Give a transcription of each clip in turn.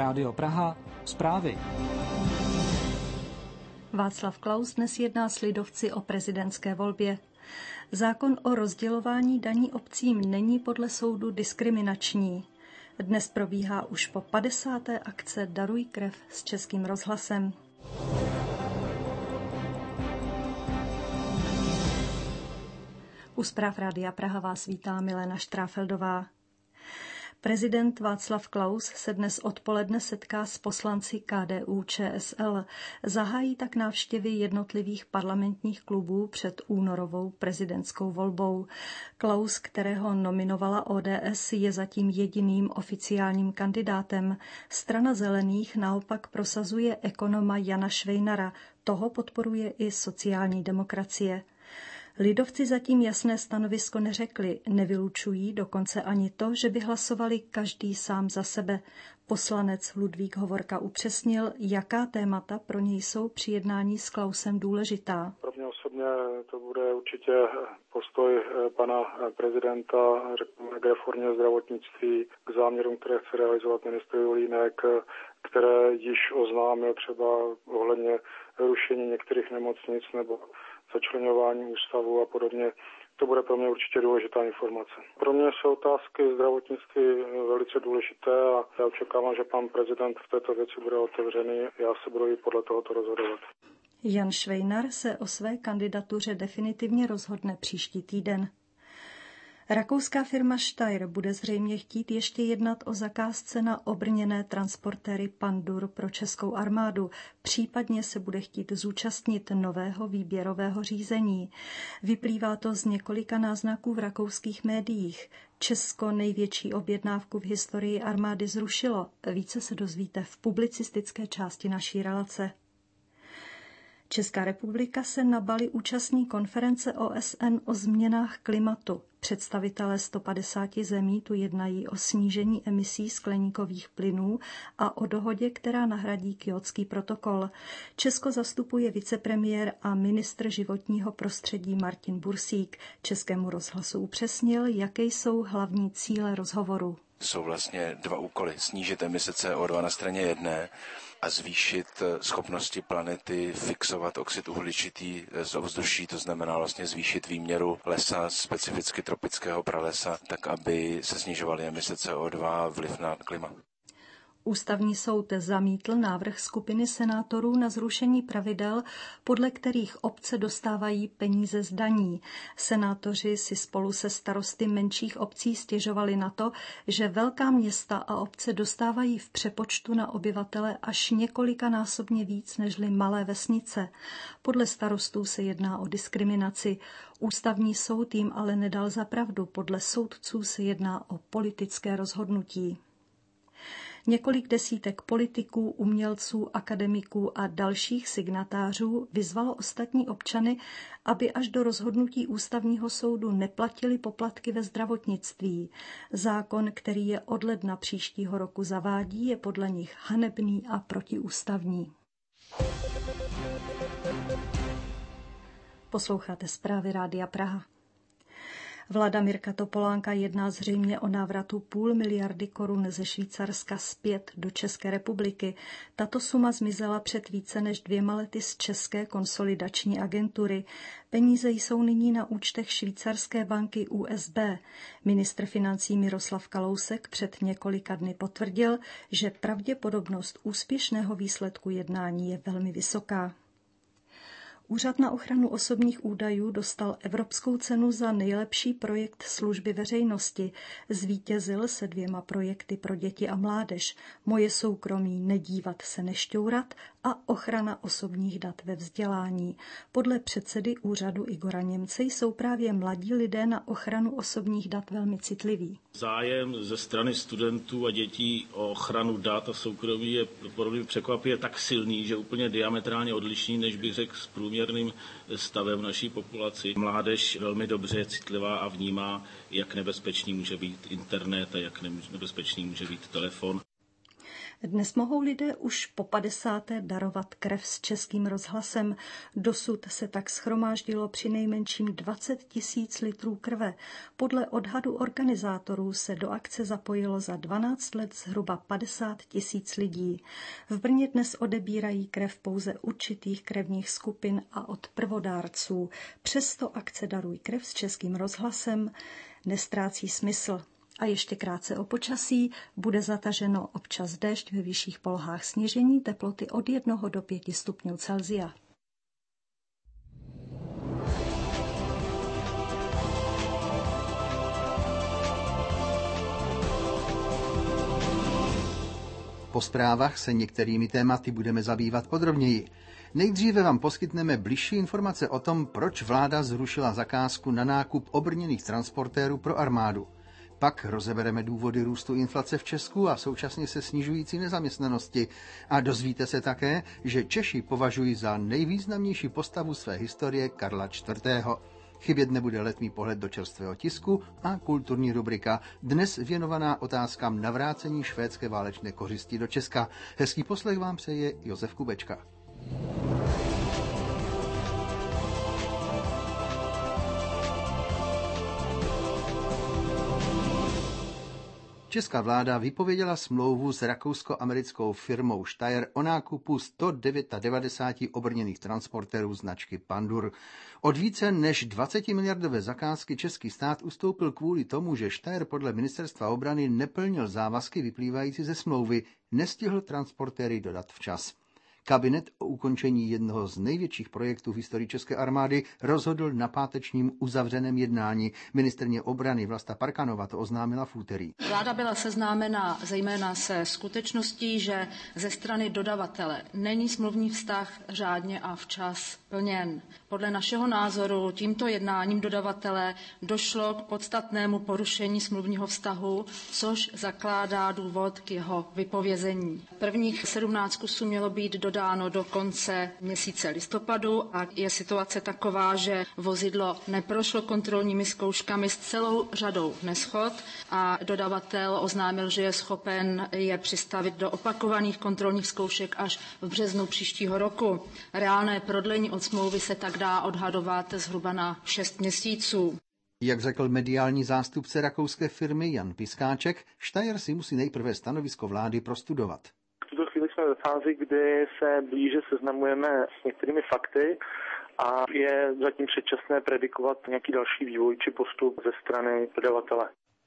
Rádio Praha, zprávy. Václav Klaus dnes jedná s lidovci o prezidentské volbě. Zákon o rozdělování daní obcím není podle soudu diskriminační. Dnes probíhá už po 50. akce Daruj krev s Českým rozhlasem. U zpráv Rádia Praha vás vítá Milena Štráfeldová. Prezident Václav Klaus se dnes odpoledne setká s poslanci KDU-ČSL. Zahájí tak návštěvy jednotlivých parlamentních klubů před únorovou prezidentskou volbou. Klaus, kterého nominovala ODS, je zatím jediným oficiálním kandidátem. Strana zelených naopak prosazuje ekonoma Jana Švejnara. Toho podporuje i sociální demokracie. Lidovci zatím jasné stanovisko neřekli, nevylučují dokonce ani to, že by hlasovali každý sám za sebe. Poslanec Ludvík Hovorka upřesnil, jaká témata pro něj jsou při jednání s Klausem důležitá. Pro mě osobně to bude určitě postoj pana prezidenta, řekněme, k reformě zdravotnictví, k záměrům, které chce realizovat ministr Julínek, které již oznámil třeba ohledně rušení některých nemocnic nebo začleňování ústavu a podobně. To bude pro mě určitě důležitá informace. Pro mě jsou otázky zdravotnictví velice důležité a já očekávám, že pan prezident v této věci bude otevřený. Já se budu i podle tohoto rozhodovat. Jan Švejnar se o své kandidatuře definitivně rozhodne příští týden. Rakouská firma Steyr bude zřejmě chtít ještě jednat o zakázce na obrněné transportéry Pandur pro českou armádu. Případně se bude chtít zúčastnit nového výběrového řízení. Vyplývá to z několika náznaků v rakouských médiích. Česko největší objednávku v historii armády zrušilo. Více se dozvíte v publicistické části naší relace. Česká republika se na Bali účastní konference OSN o změnách klimatu. Představitelé 150 zemí tu jednají o snížení emisí skleníkových plynů a o dohodě, která nahradí Kjótský protokol. Česko zastupuje vicepremiér a ministr životního prostředí Martin Bursík. Českému rozhlasu upřesnil, jaké jsou hlavní cíle rozhovoru. Jsou vlastně dva úkoly. Snížit emise CO2 na straně jedné a zvýšit schopnosti planety fixovat oxid uhličitý z ovzduší, to znamená vlastně zvýšit výměru lesa, specificky tropického pralesa, tak aby se snižovaly emise CO2 a vliv na klima. Ústavní soud zamítl návrh skupiny senátorů na zrušení pravidel, podle kterých obce dostávají peníze z daní. Senátoři si spolu se starosty menších obcí stěžovali na to, že velká města a obce dostávají v přepočtu na obyvatele až několikanásobně víc nežli malé vesnice. Podle starostů se jedná o diskriminaci. Ústavní soud jim ale nedal za pravdu. Podle soudců se jedná o politické rozhodnutí. Několik desítek politiků, umělců, akademiků a dalších signatářů vyzvalo ostatní občany, aby až do rozhodnutí Ústavního soudu neplatili poplatky ve zdravotnictví. Zákon, který je od ledna příštího roku zavádí, je podle nich hanebný a protiústavní. Posloucháte zprávy Rádia Praha. Vláda Mirka Topolánka jedná zřejmě o návratu 0,5 miliardy korun ze Švýcarska zpět do České republiky. Tato suma zmizela před více než 2 lety z České konsolidační agentury. Peníze jsou nyní na účtech švýcarské banky USB. Ministr financí Miroslav Kalousek před několika dny potvrdil, že pravděpodobnost úspěšného výsledku jednání je velmi vysoká. Úřad na ochranu osobních údajů dostal Evropskou cenu za nejlepší projekt služby veřejnosti. Zvítězil se 2 projekty pro děti a mládež. Moje soukromí, nedívat se, nešťourat a ochrana osobních dat ve vzdělání. Podle předsedy úřadu Igora Němce jsou právě mladí lidé na ochranu osobních dat velmi citliví. Zájem ze strany studentů a dětí o ochranu dat a soukromí je podobně překvapivě tak silný, že úplně diametrálně odlišný, než bych řekl s průměrným stavem naší populaci. Mládež velmi dobře citlivá a vnímá, jak nebezpečný může být internet a jak nebezpečný může být telefon. Dnes mohou lidé už po 50. darovat krev s Českým rozhlasem. Dosud se tak shromáždilo přinejmenším 20 000 litrů krve. Podle odhadu organizátorů se do akce zapojilo za 12 let zhruba 50 000 lidí. V Brně dnes odebírají krev pouze určitých krevních skupin a od prvodárců. Přesto akce Daruj krev s Českým rozhlasem nestrácí smysl. A ještě krátce o počasí. Bude zataženo občas déšť, ve vyšších polohách sněžení, teploty od 1 do 5 stupňů Celsia. Po zprávách se některými tématy budeme zabývat podrobněji. Nejdříve vám poskytneme bližší informace o tom, proč vláda zrušila zakázku na nákup obrněných transportérů pro armádu. Pak rozebereme důvody růstu inflace v Česku a současně se snižující nezaměstnanosti. A dozvíte se také, že Češi považují za nejvýznamnější postavu své historie Karla IV. Chybět nebude letmý pohled do čerstvého tisku a kulturní rubrika, dnes věnovaná otázkám navrácení švédské válečné kořisti do Česka. Hezký poslech vám přeje Josef Kubečka. Česká vláda vypověděla smlouvu s rakousko-americkou firmou Steyr o nákupu 199 obrněných transportérů značky Pandur. Od více než 20 miliardové zakázky český stát ustoupil kvůli tomu, že Steyr podle ministerstva obrany neplnil závazky vyplývající ze smlouvy, nestihl transportéry dodat včas. Kabinet o ukončení jednoho z největších projektů v historii české armády rozhodl na pátečním uzavřeném jednání. Ministryně obrany Vlasta Parkanová to oznámila v úterý. Vláda byla seznámena zejména se skutečností, že ze strany dodavatele není smluvní vztah řádně a včas plněn. Podle našeho názoru tímto jednáním dodavatele došlo k podstatnému porušení smluvního vztahu, což zakládá důvod k jeho vypovězení. Prvních 17 kusů mělo být dodáno do konce měsíce listopadu a je situace taková, že vozidlo neprošlo kontrolními zkouškami s celou řadou neshod a dodavatel oznámil, že je schopen je přistavit do opakovaných kontrolních zkoušek až v březnu příštího roku. Reálné prodlení od smlouvy se tak dá odhadovat zhruba na 6 měsíců. Jak řekl mediální zástupce rakouské firmy Jan Piskáček, Steyr si musí nejprve stanovisko vlády prostudovat. V tuto chvíli jsme ve fázi, kdy se blíže seznamujeme s některými fakty a je zatím předčasné predikovat nějaký další vývoj či postup ze strany dodavatele.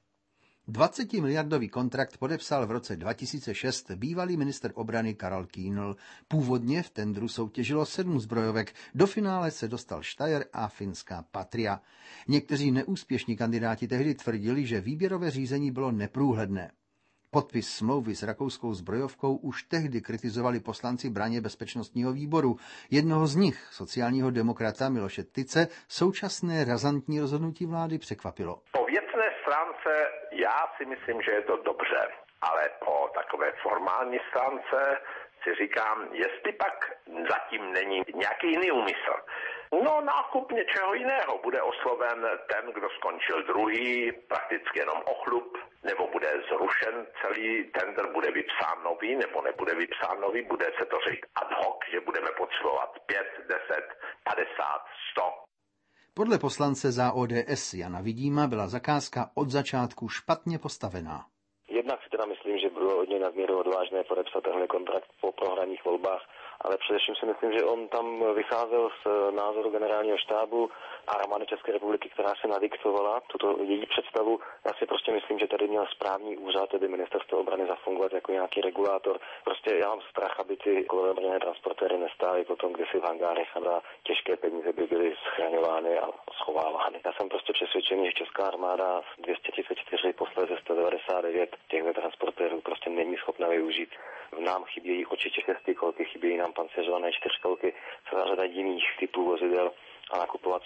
20-miliardový kontrakt podepsal v roce 2006 bývalý ministr obrany Karel Kýnl. Původně v tendru soutěžilo 7 zbrojovek, do finále se dostal Steyr a finská Patria. Někteří neúspěšní kandidáti tehdy tvrdili, že výběrové řízení bylo neprůhledné. Podpis smlouvy s rakouskou zbrojovkou už tehdy kritizovali poslanci Braně bezpečnostního výboru. Jednoho z nich, sociálního demokrata Miloše Tyce, současné razantní rozhodnutí vlády překvapilo. Po věcné stránce já si myslím, že je to dobře, ale po takové formální stránce si říkám, jestli pak zatím není nějaký jiný úmysl. No, nákup něčeho jiného. Bude osloven ten, kdo skončil druhý, prakticky jenom o chlup, nebo bude zrušen celý tender, bude vypsán nový, nebo nebude vypsán nový, bude se to říct ad hoc, že budeme potřebovat 5, 10, 50, 100. Podle poslance za ODS Jana Vidíma byla zakázka od začátku špatně postavená. Jednak si teda myslím, že bylo od něj nadměru odvážné podepsat tenhle kontrakt po prohraných volbách, ale především si myslím, že on tam vycházel z názoru generálního štábu armády České republiky, která se nadiktovala tuto její představu. Já si prostě myslím, že tady měl správní úřad, tedy ministerstvo obrany, zafungovat jako nějaký regulátor. Prostě já mám strach, aby ty obrněné transportéry nestály potom kdysi v hangárech a na těžké peníze by byly schraňovány a schovávány. Já jsem prostě přesvědčený, že česká armáda z 234 posléze 199 těchto transportérů prostě není schopna využít. Nám chybějí určitě 6 kolky, chybějí nám pancéřované 4 kolky, celá řada jiných typů vozidel a nakupovat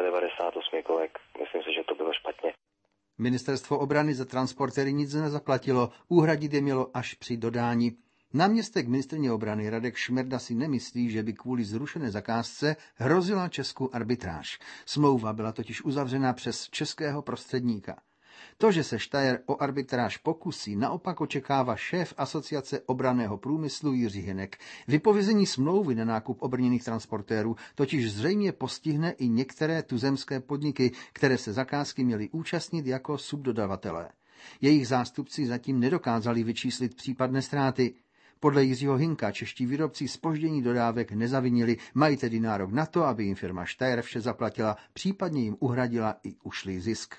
198 kolek. Myslím si, že to bylo špatně. Ministerstvo obrany za transportéry nic nezaplatilo, uhradit je mělo až při dodání. Náměstek ministryně obrany Radek Šmerda si nemyslí, že by kvůli zrušené zakázce hrozila Česku arbitráž. Smlouva byla totiž uzavřena přes českého prostředníka. To, že se Steyer o arbitráž pokusí, naopak očekává šéf Asociace obranného průmyslu Jiří Hynek. Vypovězení smlouvy na nákup obrněných transportérů totiž zřejmě postihne i některé tuzemské podniky, které se zakázky měly účastnit jako subdodavatelé. Jejich zástupci zatím nedokázali vyčíslit případné ztráty. Podle Jiřího Hynka čeští výrobci zpoždění dodávek nezavinili, mají tedy nárok na to, aby jim firma Steyer vše zaplatila, případně jim uhradila i ušlý zisk.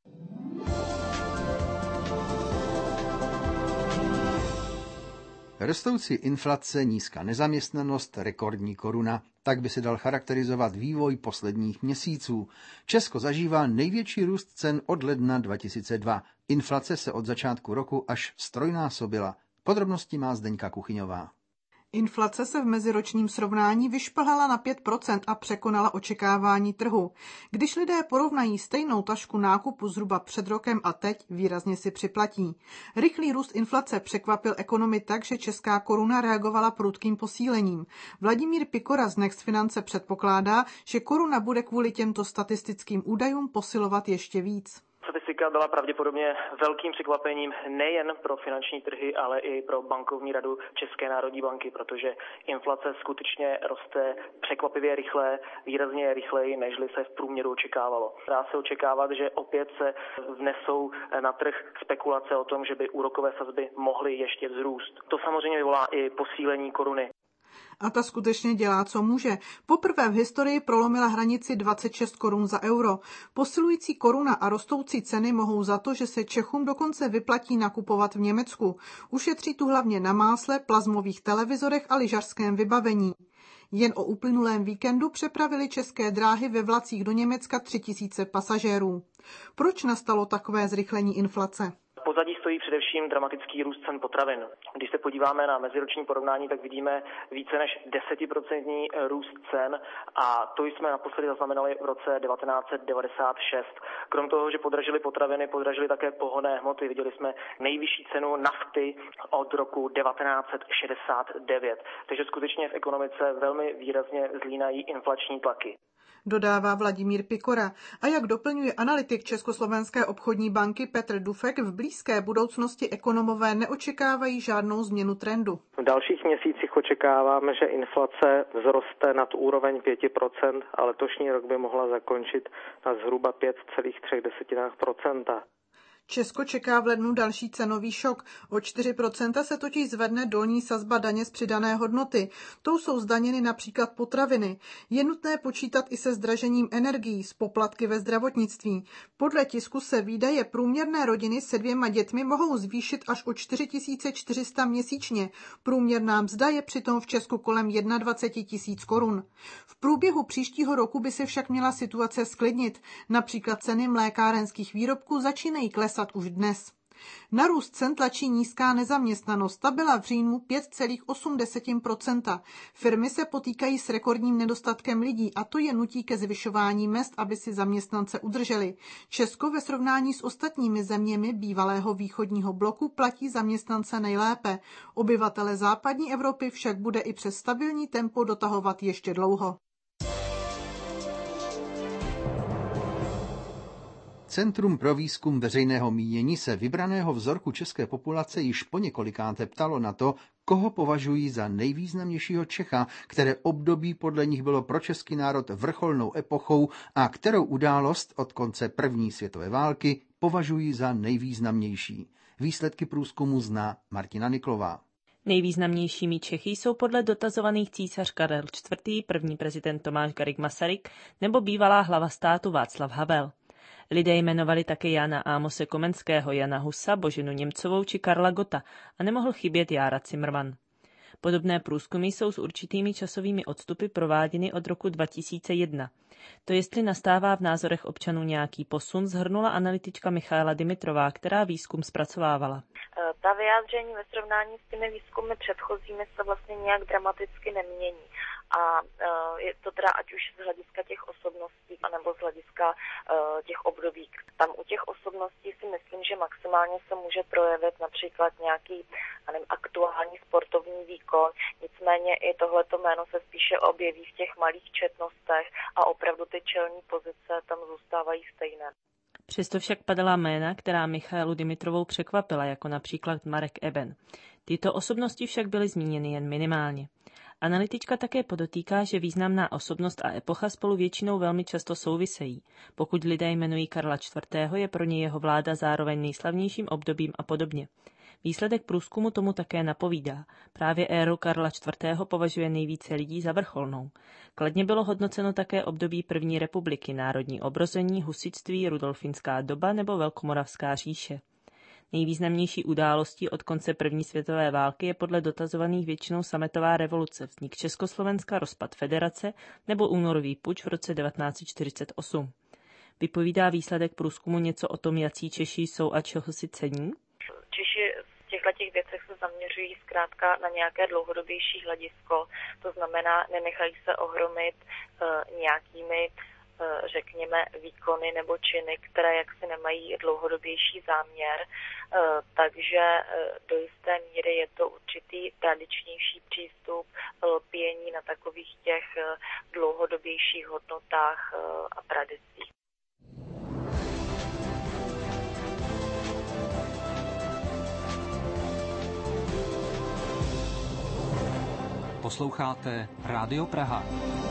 Rostoucí inflace, nízká nezaměstnanost, rekordní koruna. Tak by se dal charakterizovat vývoj posledních měsíců. Česko zažívá největší růst cen od ledna 2002. Inflace se od začátku roku až ztrojnásobila. Podrobnosti má Zdeňka Kuchyňová. Inflace se v meziročním srovnání vyšplhala na 5% a překonala očekávání trhu. Když lidé porovnají stejnou tašku nákupu zhruba před rokem a teď, výrazně si připlatí. Rychlý růst inflace překvapil ekonomy tak, že česká koruna reagovala prudkým posílením. Vladimír Pikora z Next Finance předpokládá, že koruna bude kvůli těmto statistickým údajům posilovat ještě víc. Statistika byla pravděpodobně velkým překvapením nejen pro finanční trhy, ale i pro bankovní radu České národní banky, protože inflace skutečně roste překvapivě rychle, výrazně rychleji, nežli se v průměru očekávalo. Dá se očekávat, že opět se vnesou na trh spekulace o tom, že by úrokové sazby mohly ještě vzrůst. To samozřejmě vyvolá i posílení koruny. A ta skutečně dělá, co může. Poprvé v historii prolomila hranici 26 korun za euro. Posilující koruna a rostoucí ceny mohou za to, že se Čechům dokonce vyplatí nakupovat v Německu. Ušetří tu hlavně na másle, plazmových televizorech a lyžařském vybavení. Jen o uplynulém víkendu přepravili České dráhy ve vlacích do Německa 3000 pasažérů. Proč nastalo takové zrychlení inflace? Pozadí stojí především dramatický růst cen potravin. Když se podíváme na meziroční porovnání, tak vidíme více než 10% růst cen a to jsme naposledy zaznamenali v roce 1996. Krom toho, že podražily potraviny, podražily také pohonné hmoty. Viděli jsme nejvyšší cenu nafty od roku 1969. Takže skutečně v ekonomice velmi výrazně zlínají inflační tlaky. Dodává Vladimír Pikora. A jak doplňuje analytik Československé obchodní banky Petr Dufek, v blízké budoucnosti ekonomové neočekávají žádnou změnu trendu. V dalších měsících očekáváme, že inflace vzroste nad úroveň 5% a letošní rok by mohla zakončit na zhruba 5,3%. Česko čeká v lednu další cenový šok. O 4% se totiž zvedne dolní sazba daně z přidané hodnoty. Tou jsou zdaněny například potraviny. Je nutné počítat i se zdražením energií, s poplatky ve zdravotnictví. Podle tisku se výdaje průměrné rodiny se 2 dětmi mohou zvýšit až o 4400 měsíčně. Průměrná mzda je přitom v Česku kolem 21 000 korun. V průběhu příštího roku by se však měla situace sklidnit. Například ceny mlékárenských výrobků začínají klesat už dnes. Na růst cen tlačí nízká nezaměstnanost. Ta byla v říjnu 5,8%. Firmy se potýkají s rekordním nedostatkem lidí a to je nutí ke zvyšování mezd, aby si zaměstnance udrželi. Česko ve srovnání s ostatními zeměmi bývalého východního bloku platí zaměstnance nejlépe. Obyvatele západní Evropy však bude i přes stabilní tempo dotahovat ještě dlouho. Centrum pro výzkum veřejného mínění se vybraného vzorku české populace již poněkolikáté ptalo na to, koho považují za nejvýznamnějšího Čecha, které období podle nich bylo pro český národ vrcholnou epochou a kterou událost od konce první světové války považují za nejvýznamnější. Výsledky průzkumu zná Martina Niklová. Nejvýznamnějšími Čechy jsou podle dotazovaných císař Karel IV., první prezident Tomáš Garrigue Masaryk nebo bývalá hlava státu Václav Havel. Lidé jmenovali také Jana Ámose Komenského, Jana Husa, Boženu Němcovou či Karla Gotta a nemohl chybět Jára Cimrman. Podobné průzkumy jsou s určitými časovými odstupy prováděny od roku 2001. To jestli nastává v názorech občanů nějaký posun, shrnula analytička Michaela Dimitrová, která výzkum zpracovávala. Ta vyjádření ve srovnání s těmi výzkumy předchozími se vlastně nějak dramaticky nemění. A je to teda ať už z hlediska těch osobností, anebo z hlediska těch období. Tam u těch osobností si myslím, že maximálně se může projevit například nějaký aktuální sportovní výkon. Nicméně i tohleto jméno se spíše objeví v těch malých četnostech a opravdu ty čelní pozice tam zůstávají stejné. Přesto však padala jména, která Michailu Dimitrovou překvapila, jako například Marek Eben. Tyto osobnosti však byly zmíněny jen minimálně. Analytička také podotýká, že významná osobnost a epocha spolu většinou velmi často souvisejí. Pokud lidé jmenují Karla IV., je pro ně jeho vláda zároveň nejslavnějším obdobím a podobně. Výsledek průzkumu tomu také napovídá. Právě éru Karla IV. Považuje nejvíce lidí za vrcholnou. Kladně bylo hodnoceno také období první republiky, národní obrození, husitství, rudolfinská doba nebo velkomoravská říše. Nejvýznamnější událostí od konce první světové války je podle dotazovaných většinou sametová revoluce, vznik Československa, rozpad federace nebo únorový puč v roce 1948. Vypovídá výsledek průzkumu něco o tom, jací Češi jsou a čeho si cení? Češi v těchto věcech se zaměřují zkrátka na nějaké dlouhodobější hledisko, to znamená, nenechají se ohromit nějakými řekněme, výkony nebo činy, které jaksi nemají dlouhodobější záměr, takže do jisté míry je to určitý tradičnější přístup lpění na takových těch dlouhodobějších hodnotách a tradicích. Posloucháte Rádio Praha.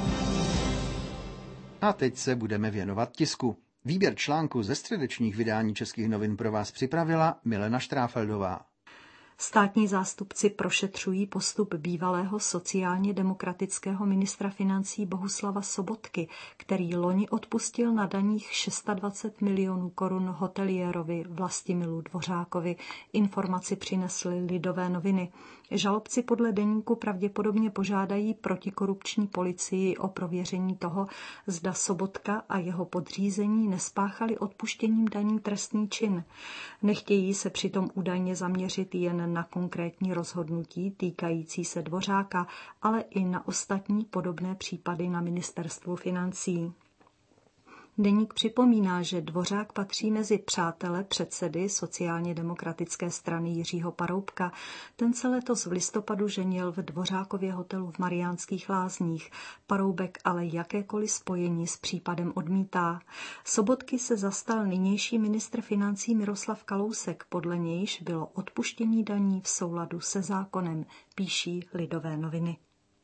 A teď se budeme věnovat tisku. Výběr článku ze středečních vydání Českých novin pro vás připravila Milena Štráfeldová. Státní zástupci prošetřují postup bývalého sociálně demokratického ministra financí Bohuslava Sobotky, který loni odpustil na daních 26 milionů korun hoteliérovi Vlastimilu Dvořákovi. Informaci přinesly Lidové noviny. Žalobci podle deníku pravděpodobně požádají protikorupční policii o prověření toho, zda Sobotka a jeho podřízení nespáchali odpuštěním daní trestný čin. Nechtějí se přitom údajně zaměřit jen na konkrétní rozhodnutí týkající se Dvořáka, ale i na ostatní podobné případy na ministerstvu financí. Deník připomíná, že Dvořák patří mezi přátele předsedy sociálně demokratické strany Jiřího Paroubka. Ten se letos v listopadu ženil v Dvořákově hotelu v Mariánských Lázních. Paroubek ale jakékoliv spojení s případem odmítá. Sobotky se zastal nynější ministr financí Miroslav Kalousek, podle nějž bylo odpuštění daní v souladu se zákonem, píší Lidové noviny.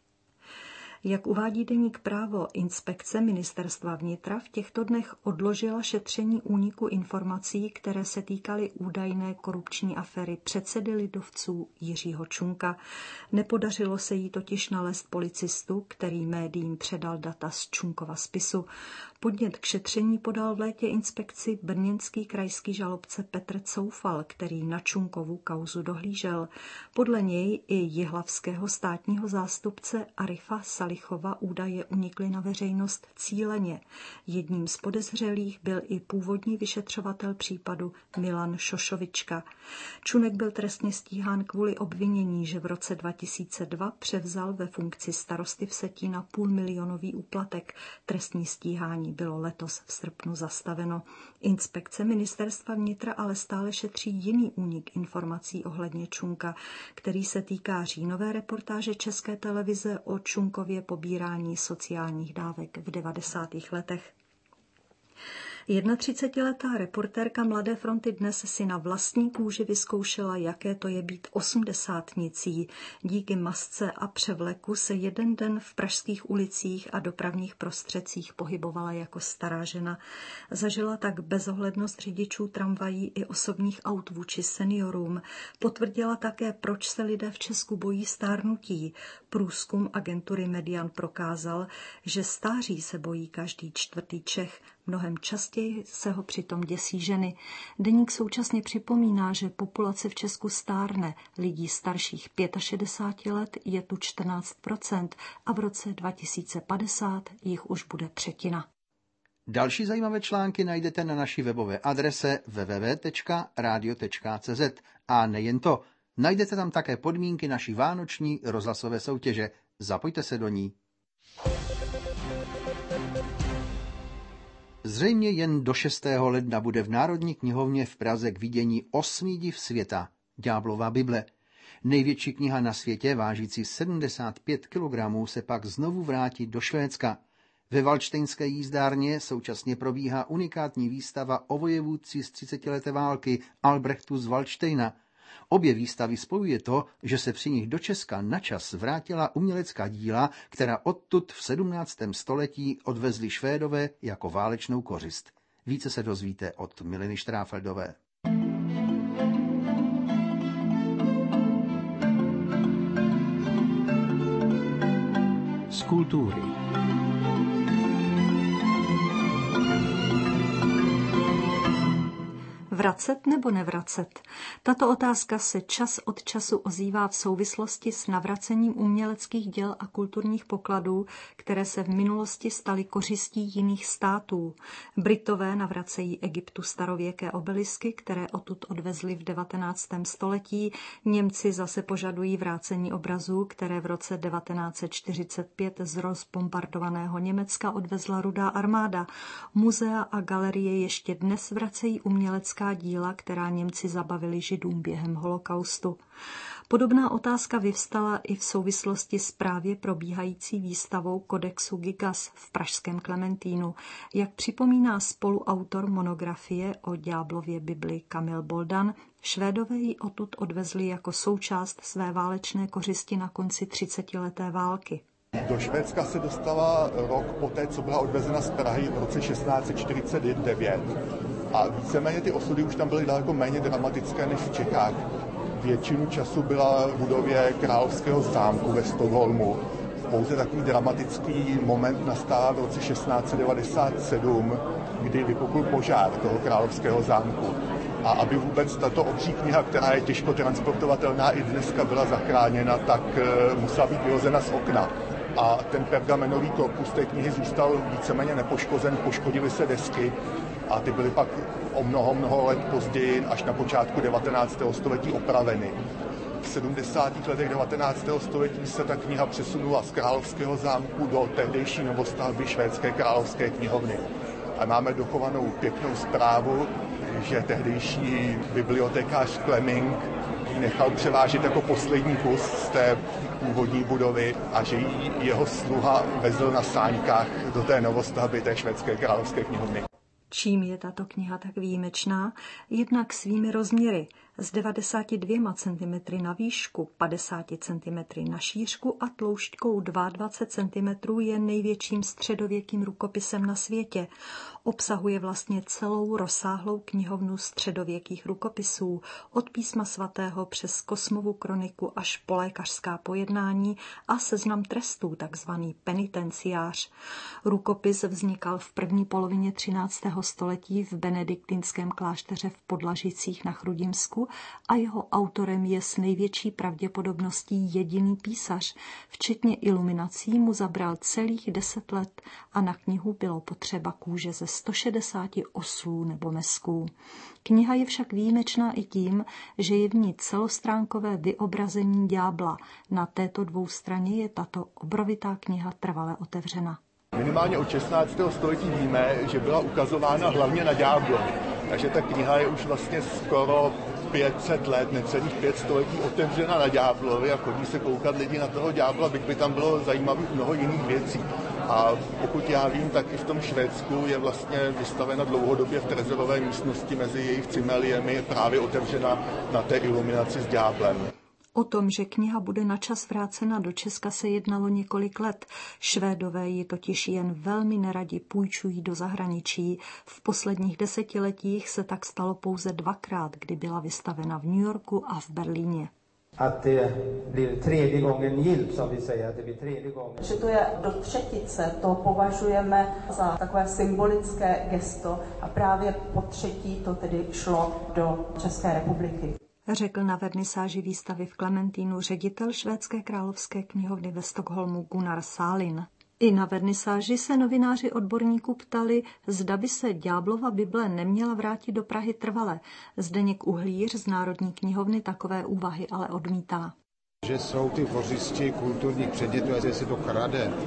Jak uvádí deník Právo, inspekce ministerstva vnitra v těchto dnech odložila šetření úniku informací, které se týkaly údajné korupční aféry předsedy lidovců Jiřího Čunka. Nepodařilo se jí totiž nalézt policistu, který médiím předal data z Čunkova spisu. Podnět k šetření podal v létě inspekci brněnský krajský žalobce Petr Coufal, který na Čunkovu kauzu dohlížel. Podle něj i jihlavského státního zástupce Arifa Salichova údaje unikly na veřejnost cíleně. Jedním z podezřelých byl i původní vyšetřovatel případu Milan Šošovička. Čunek byl trestně stíhán kvůli obvinění, že v roce 2002 převzal ve funkci starosty Vsetína půlmilionový úplatek. Trestní stíhání bylo letos v srpnu zastaveno. Inspekce ministerstva vnitra ale stále šetří jiný únik informací ohledně Čunka, který se týká říjnové reportáže České televize o Čunkově pobírání sociálních dávek v 90. letech. 31letá reportérka Mladé fronty Dnes si na vlastní kůži vyzkoušela, jaké to je být osmdesátnicí. Díky masce a převleku se jeden den v pražských ulicích a dopravních prostředcích pohybovala jako stará žena. Zažila tak bezohlednost řidičů tramvají i osobních aut vůči seniorům. Potvrdila také, proč se lidé v Česku bojí stárnutí. Průzkum agentury Median prokázal, že stáří se bojí každý čtvrtý Čech. Mnohem častěji se ho přitom děsí ženy. Deník současně připomíná, že populace v Česku stárne. Lidí starších 65 let je tu 14% a v roce 2050 jich už bude třetina. Další zajímavé články najdete na naší webové adrese www.radio.cz. A nejen to, najdete tam také podmínky naší vánoční rozhlasové soutěže. Zapojte se do ní. Zřejmě jen do 6. ledna bude v Národní knihovně v Praze k vidění 8. div světa, Ďáblova Bible. Největší kniha na světě, vážící 75 kg, se pak znovu vrátí do Švédska. Ve Valdštejnské jízdárně současně probíhá unikátní výstava o vojevůdci z 30leté války Albrechtu z Valdštejna. Obě výstavy spojuje to, že se při nich do Česka načas vrátila umělecká díla, která odtud v 17. století odvezli Švédové jako válečnou kořist. Více se dozvíte od Mileny Štráfeldové. Z kultury. Vracet nebo nevracet? Tato otázka se čas od času ozývá v souvislosti s navracením uměleckých děl a kulturních pokladů, které se v minulosti staly kořistí jiných států. Britové navracejí Egyptu starověké obelisky, které odtud odvezli v 19. století. Němci zase požadují vrácení obrazů, které v roce 1945 z rozbombardovaného Německa odvezla Rudá armáda. Muzea a galerie ještě dnes vracejí umělecká díla, která Němci zabavili Židům během holokaustu. Podobná otázka vyvstala i v souvislosti s právě probíhající výstavou Kodexu Gigas v pražském Klementínu. Jak připomíná spoluautor monografie o ďáblově Bibli Kamil Boldan, Švédové ji odtud odvezli jako součást své válečné kořisti na konci 30leté války. Do Švédska se dostala rok poté, co byla odvezena z Prahy v roce 1649. A víceméně ty osudy už tam byly daleko méně dramatické než v Čechách. Většinu času byla v budově Královského zámku ve Stockholmu. Pouze takový dramatický moment nastává v roce 1697, kdy vypukl požár toho Královského zámku. A aby vůbec tato obří kniha, která je těžko transportovatelná i dneska, byla zachráněna, tak musela být vyhozena z okna. A ten pergamenový korpus té knihy zůstal víceméně nepoškozen, poškodily se desky a ty byly pak o mnoho let později, až na počátku 19. století opraveny. V 70. letech 19. století se ta kniha přesunula z Královského zámku do tehdejší novostavby Švédské královské knihovny. A máme dochovanou pěknou zprávu, že tehdejší bibliotekář Fleming nechal převážet jako poslední kus z té původní budovy a že ji jeho sluha vezl na sáňkách do té novostavby té Švédské královské knihovny. Čím je tato kniha tak výjimečná? Jednak svými rozměry. Z 92 cm na výšku, 50 cm na šířku a tloušťkou 22 cm je největším středověkým rukopisem na světě. Obsahuje vlastně celou rozsáhlou knihovnu středověkých rukopisů, od písma svatého přes Kosmovu kroniku až po lékařská pojednání a seznam trestů, takzvaný penitenciář. Rukopis vznikal v první polovině 13. století v benediktinském klášteře v Podlažicích na Chrudimsku a jeho autorem je s největší pravděpodobností jediný písař. Včetně iluminací mu zabral celých 10 let a na knihu bylo potřeba kůže ze 160 oslů nebo mesků. Kniha je však výjimečná i tím, že je v ní celostránkové vyobrazení ďábla. Na této dvoustraně je tato obrovitá kniha trvale otevřena. Minimálně od 16. století víme, že byla ukazována hlavně na ďáblovi. Takže ta kniha je už vlastně skoro 500 let, necelých 5 století otevřena na ďáblovi a chodí se koukat lidi na toho ďábla, byť by tam bylo zajímavých mnoho jiných věcí. A pokud já vím, tak i v tom Švédsku je vlastně vystavena dlouhodobě v trezorové místnosti mezi jejich cimeliemi právě otevřena na té iluminaci s ďáblem. O tom, že kniha bude načas vrácena do Česka, se jednalo několik let. Švédové ji totiž jen velmi neradi půjčují do zahraničí. V posledních desetiletích se tak stalo pouze 2krát, kdy byla vystavena v New Yorku a v Berlíně. Že to je do třetice, to považujeme za takové symbolické gesto a právě po třetí to tedy šlo do České republiky. Řekl na vernisáži výstavy v Klementínu ředitel Švédské královské knihovny ve Stockholmu Gunnar Salin. I na vernisáži se novináři odborníků ptali, zda by se ďáblova Bible neměla vrátit do Prahy trvale. Zdeněk Uhlíř z Národní knihovny takové úvahy ale odmítá. Že jsou ty kořisti kulturních předmětů, jestli se to krade,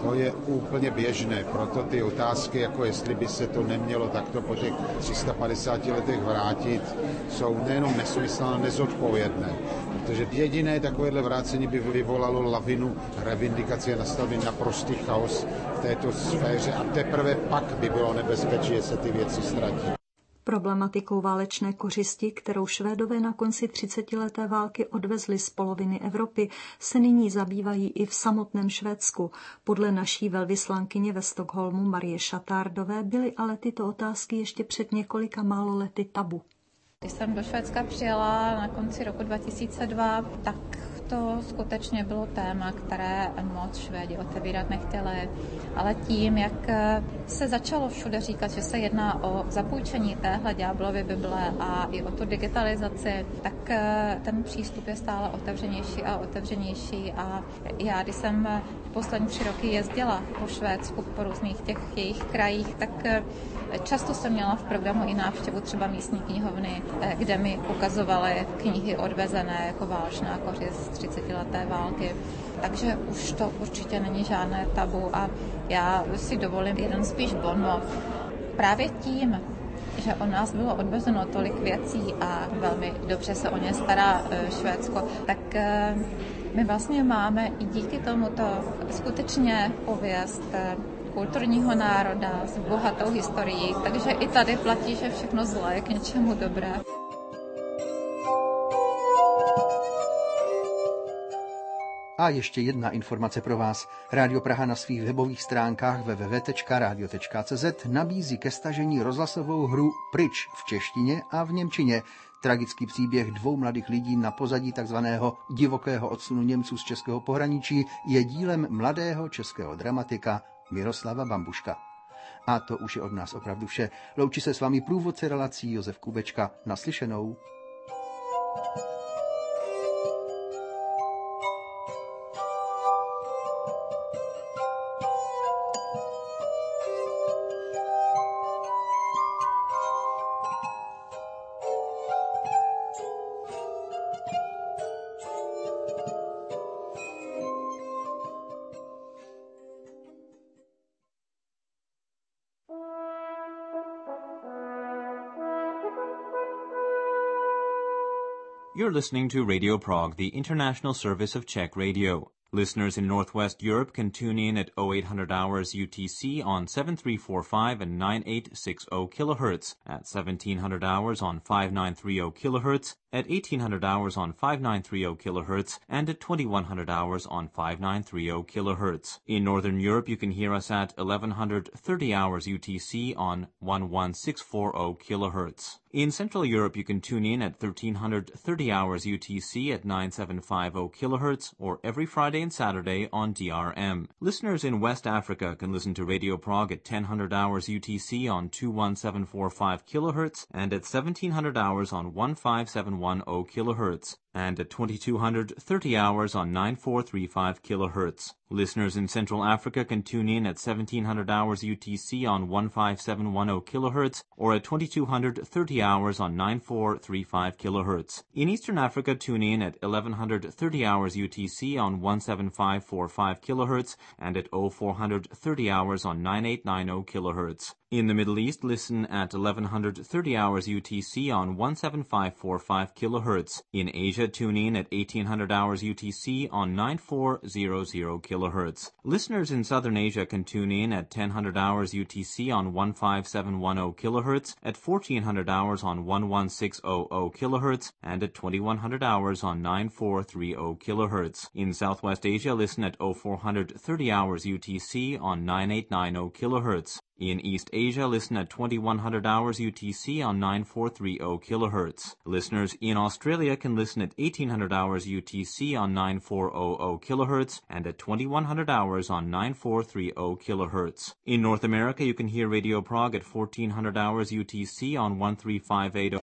To je úplně běžné, proto ty otázky, jako jestli by se to nemělo takto po těch 350 letech vrátit, jsou nejenom nesmyslné, nezodpovědné. Protože jediné takovéhle vrácení by vyvolalo lavinu revindikace a nastavil naprostý chaos v této sféře a teprve pak by bylo nebezpečí, že se ty věci ztratí. Problematikou válečné kořisti, kterou Švédové na konci 30leté války odvezli z poloviny Evropy, se nyní zabývají i v samotném Švédsku. Podle naší velvyslankyně ve Stockholmu Marie Šatárdové byly ale tyto otázky ještě před několika málo lety tabu. Když jsem do Švédska přijela na konci roku 2002, tak to skutečně bylo téma, které moc Švédi otevírat nechtěli. Ale tím, jak se začalo všude říkat, že se jedná o zapůjčení téhle ďáblovy Bible a i o tu digitalizaci, tak ten přístup je stále otevřenější a otevřenější. A já, když jsem poslední 3 roky jezdila po Švédsku, po různých těch jejich krajích, tak často jsem měla v programu i návštěvu třeba místní knihovny, kde mi ukazovaly knihy odvezené jako válečná kořist z 30leté války. Takže už to určitě není žádné tabu a já si dovolím jeden spíš bonmot. Právě tím, že o nás bylo odvezeno tolik věcí a velmi dobře se o ně stará Švédsko, tak my vlastně máme i díky tomuto skutečně pověst kulturního národa s bohatou historií, takže i tady platí, že všechno zlé je k něčemu dobré. A ještě jedna informace pro vás. Rádio Praha na svých webových stránkách www.radio.cz nabízí ke stažení rozhlasovou hru Pryč v češtině a v němčině. Tragický příběh 2 mladých lidí na pozadí takzvaného divokého odsunu Němců z českého pohraničí je dílem mladého českého dramatika Miroslava Bambuška. A to už je od nás opravdu vše. Loučí se s vámi průvodce relací Josef Kubečka. Naslyšenou. You're listening to Radio Prague, the international service of Czech radio. Listeners in Northwest Europe can tune in at 0800 hours UTC on 7345 and 9860 kHz, at 1700 hours on 5930 kHz, at 1800 hours on 5930 kHz, and at 2100 hours on 5930 kHz. In Northern Europe, you can hear us at 1130 hours UTC on 11640 kHz. In Central Europe, you can tune in at 1330 hours UTC at 9750 kHz, or every Friday and Saturday on DRM. Listeners in West Africa can listen to Radio Prague at 1000 hours UTC on 21745 kHz, and at 1700 hours on 15710 kHz, and at 2230 hours on 9435 kHz. Listeners in Central Africa can tune in at 1700 hours UTC on 15710 kHz, or at 2230 hours on 9435 kHz. In Eastern Africa, tune in at 1130 hours UTC on 17545 kHz, and at 0430 hours on 9890 kHz. In the Middle East, listen at 1130 hours UTC on 17545 kHz. In Asia, tune in at 1800 hours UTC on 9400 kHz. Listeners in Southern Asia can tune in at 1000 hours UTC on 15710 kHz, at 1400 hours on 11600 kHz, and at 2100 hours on 9430 kHz. In Southwest Asia, listen at 0430 hours UTC on 9890 kHz. In East Asia, listen at 2100 hours UTC on 9430 kHz. Listeners in Australia can listen at 1800 hours UTC on 9400 kHz and at 2100 hours on 9430 kHz. In North America, you can hear Radio Prague at 1400 hours UTC on 1358